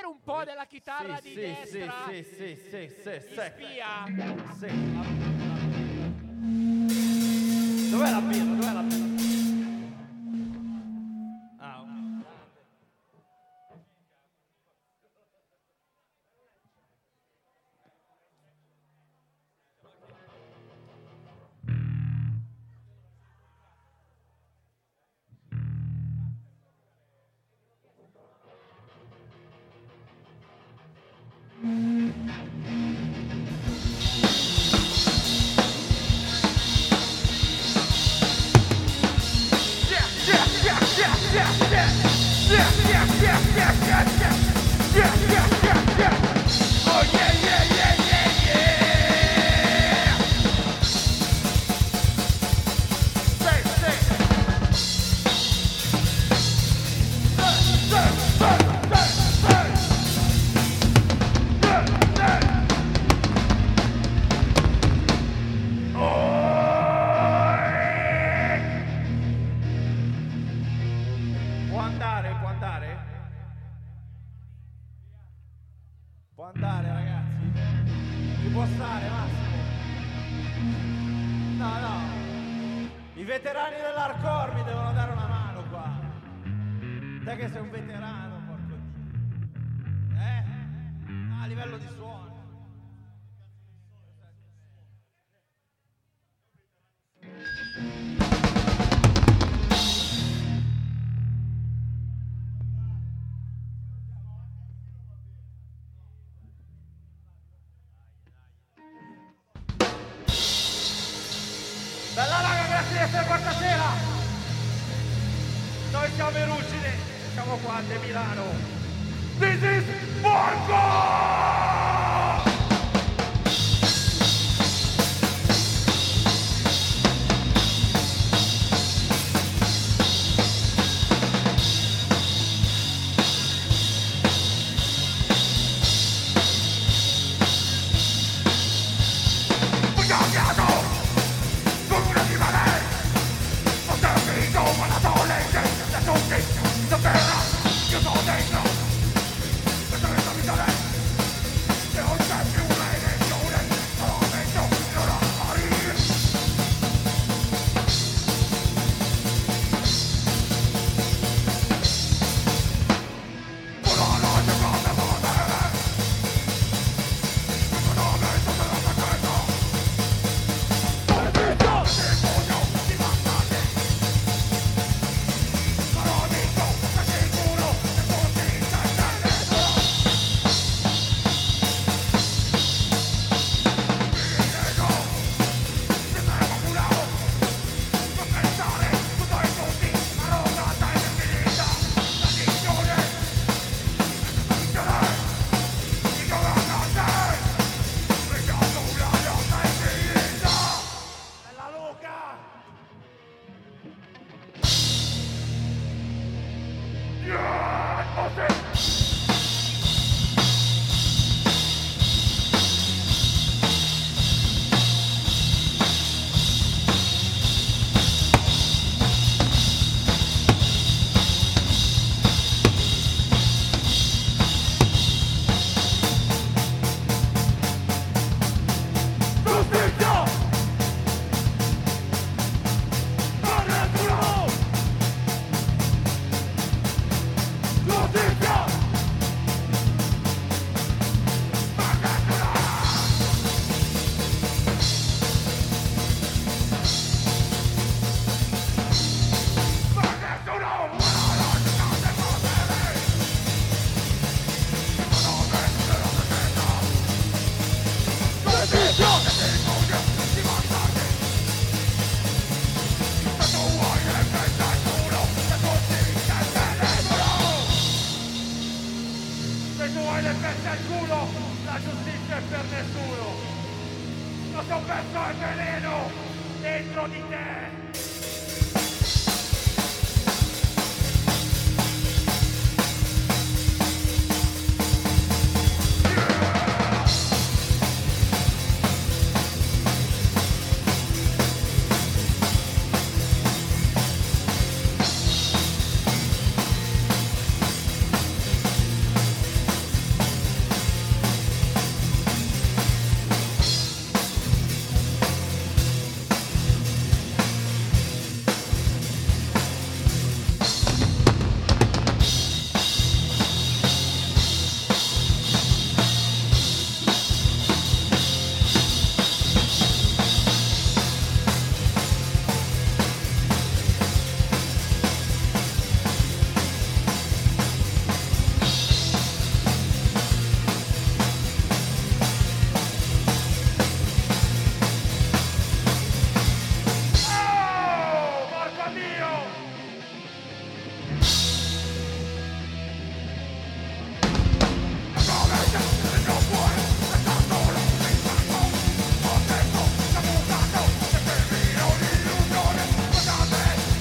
vedere un po' della chitarra di destra? Sì. Spia. Sì. Dov'è la birra? Può andare, ragazzi? Ci può stare, Massimo? No. I veterani dell'hardcore mi devono dare una mano qua. Te che sei un veterano, porco Dio. A livello di suono. Bella raga, grazie di essere qua stasera. Noi siamo i Ruggine, siamo qua a Milano. This is Porco! La giustizia è per nessuno. Lo so perso il veleno dentro di te.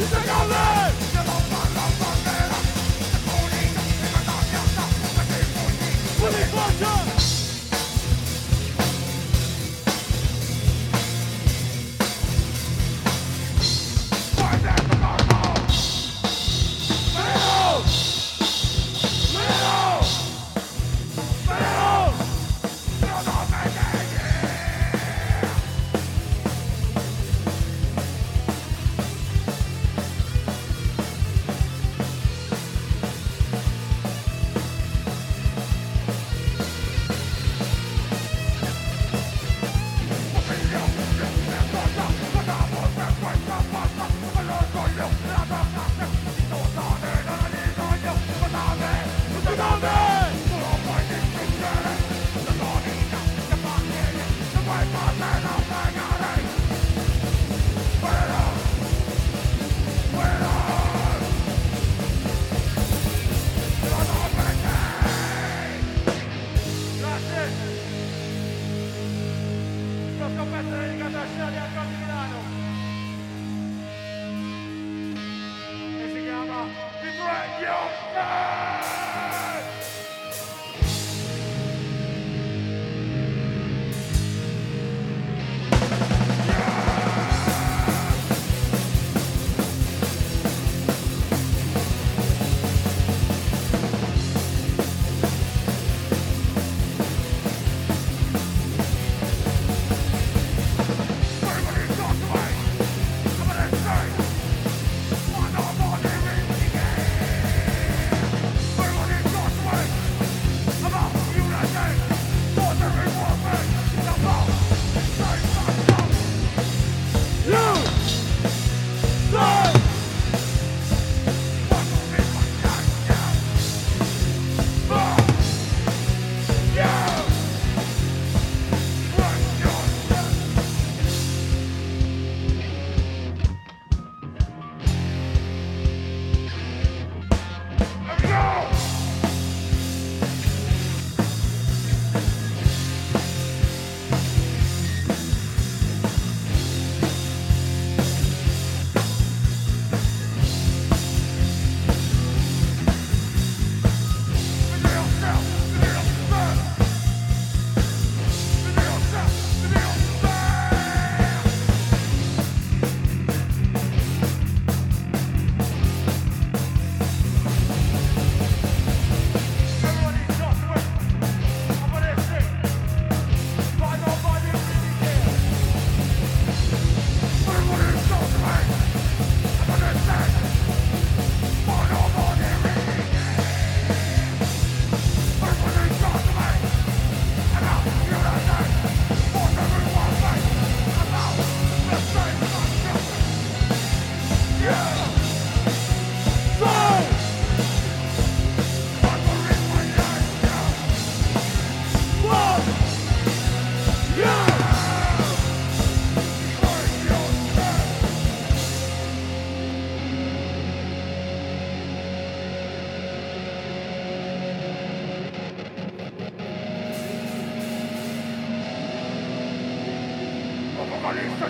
Apocalisse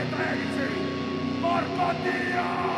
2013! Porco Dio!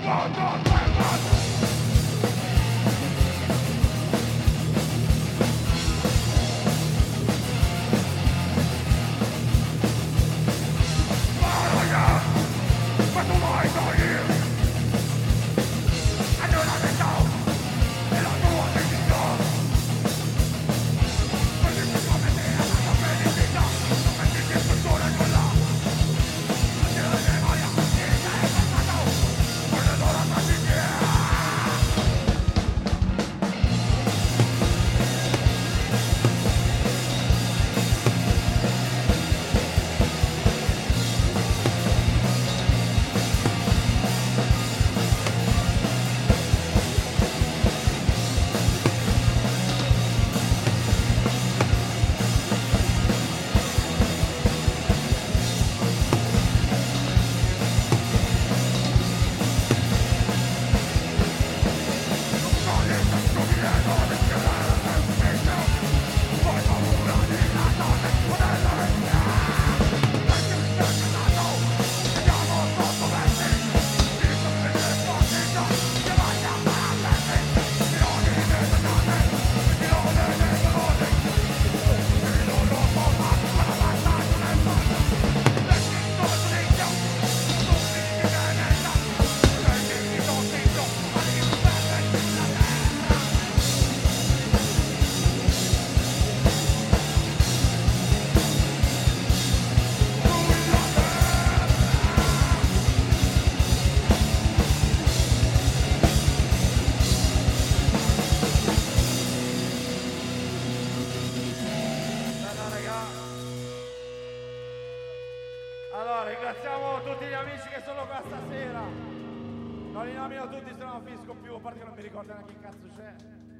Ringraziamo tutti gli amici che sono qua stasera. Non li nomino tutti, se no non finisco più, a parte che non mi ricordo neanche chi cazzo c'è.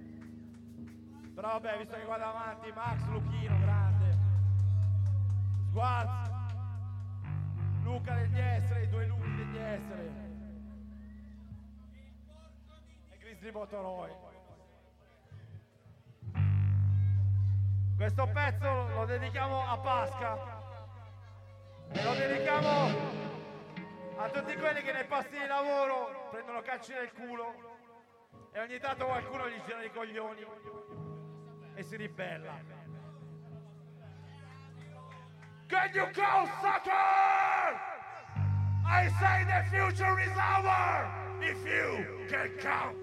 Però vabbè, visto che qua davanti, Max, Luchino, grande. Sguarz, Luca degli Esseri, i due Luchi degli Esseri. E Grizzly Botoroi. Questo pezzo lo dedichiamo a Pasca. E lo dedichiamo a tutti quelli che nei posti di lavoro prendono calci nel culo e ogni tanto qualcuno gli gira i coglioni e si ribella. Can you go, sucker? I say the future is ours if you can count.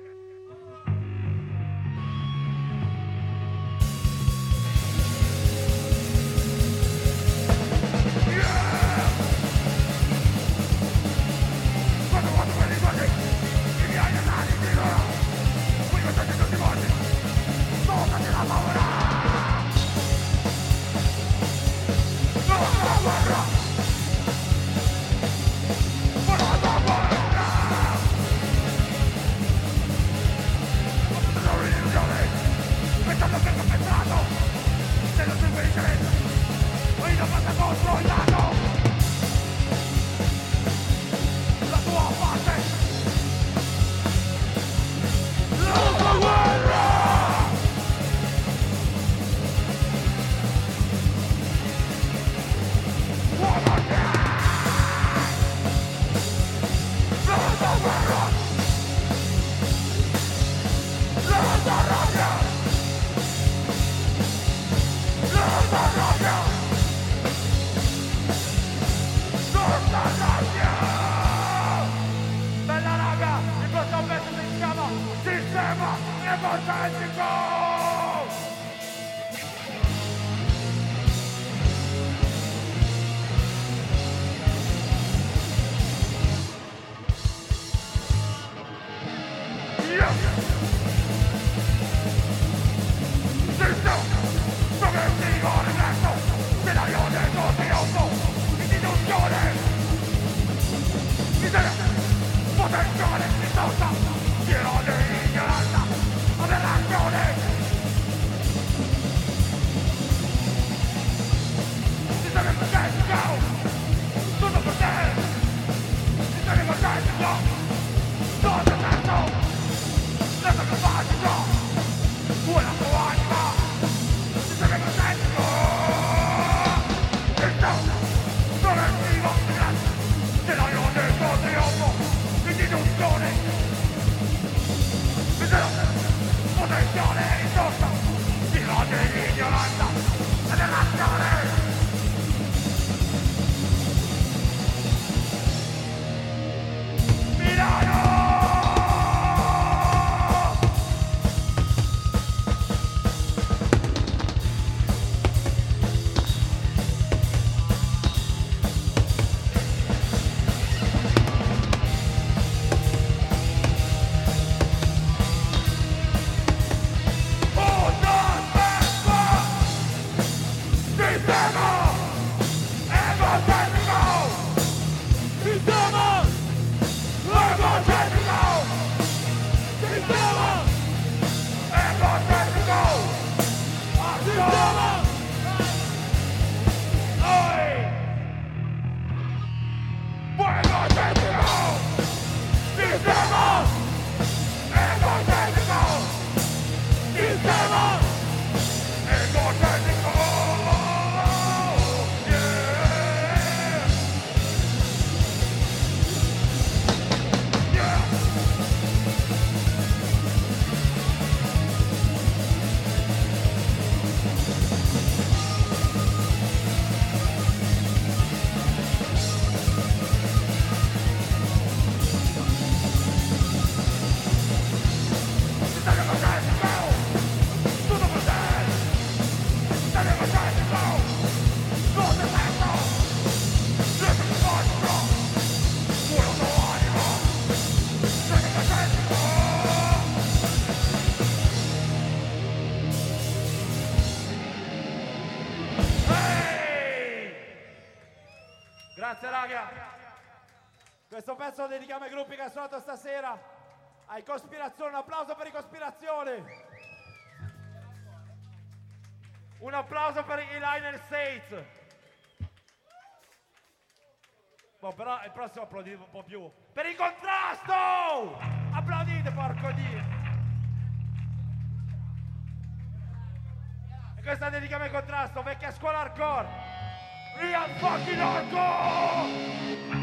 Don't raga. Questo pezzo lo dedichiamo ai gruppi che hanno suonato stasera. Ai Cospirazione, un applauso per i Cospirazione. Un applauso per i Liner States. Boh, però il prossimo applaudite un po' più. Per il Contrasto! Applaudite, porco Dio. E questa dedichiamo ai Contrasto, vecchia scuola hardcore. Real fucking hardcore!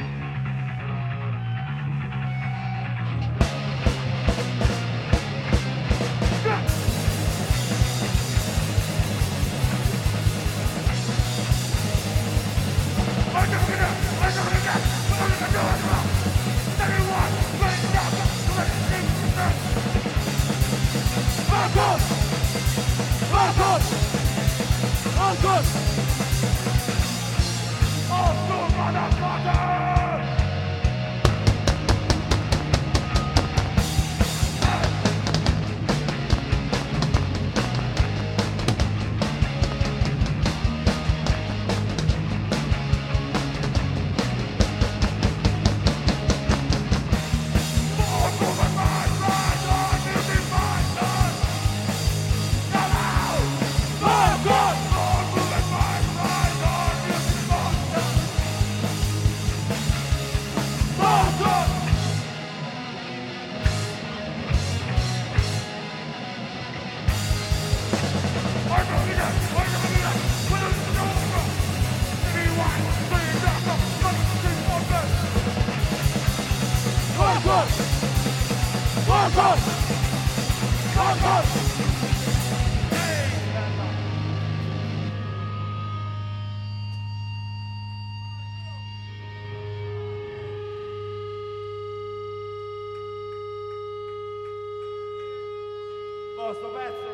Sto pezzo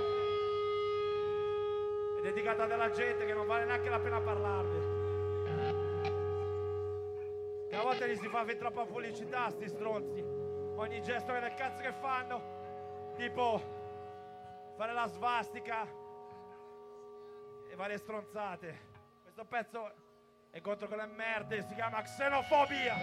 è dedicato a della gente che non vale neanche la pena parlarne, che a volte gli si fa fin troppa pubblicità, sti stronzi. Ogni gesto che del cazzo che fanno, tipo fare la svastica e varie stronzate. Questo pezzo è contro quelle merde, si chiama Xenofobia.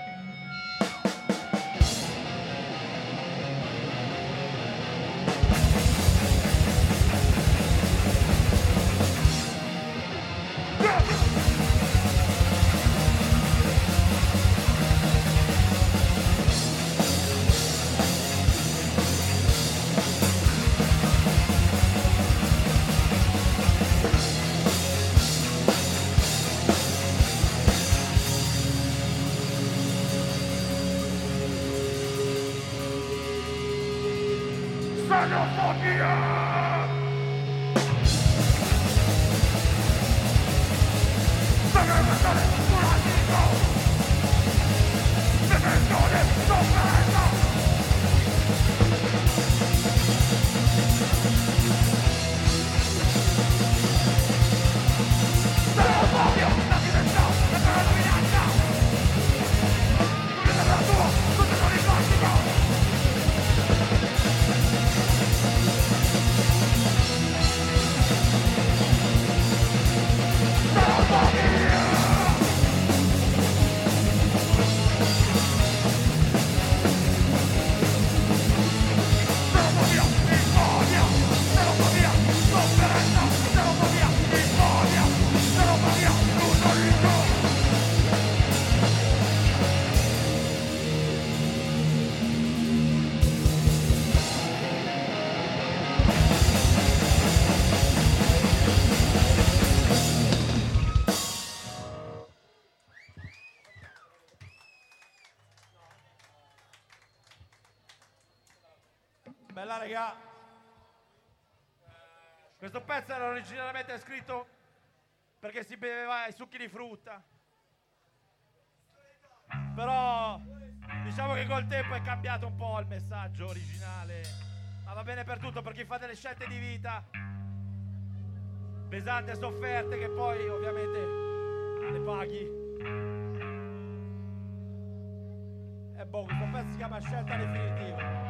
Bella raga. Questo pezzo era originariamente scritto perché si beveva i succhi di frutta, però diciamo che col tempo è cambiato un po' il messaggio originale, ma va bene per tutto, per chi fa delle scelte di vita pesanti e sofferte che poi ovviamente le paghi. E boh, questo pezzo si chiama Scelta Definitiva.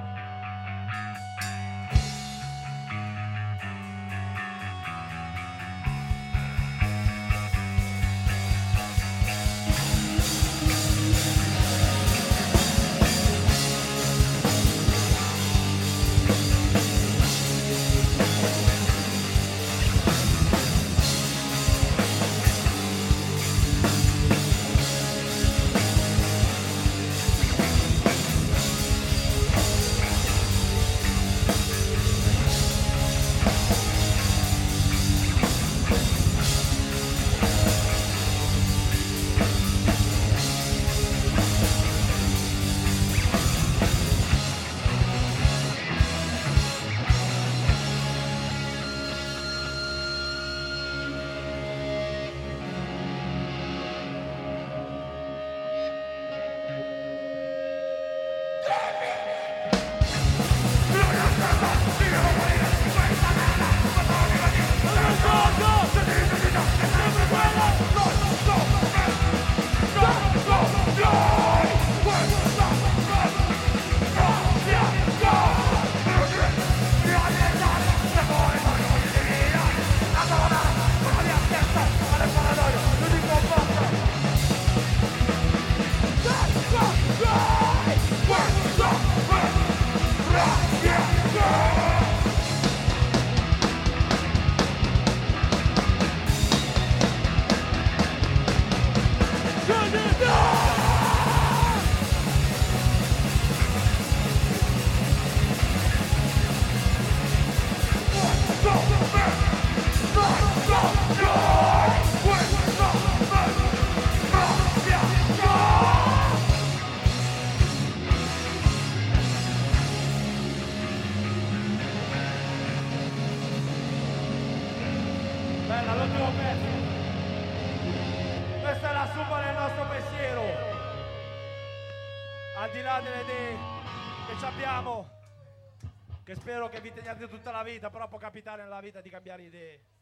Bella, l'ultimo pezzo. Questa è la somma del nostro pensiero. Al di là delle idee che ci abbiamo, che spero che vi teniate tutta la vita, però può capitare nella vita di cambiare idee.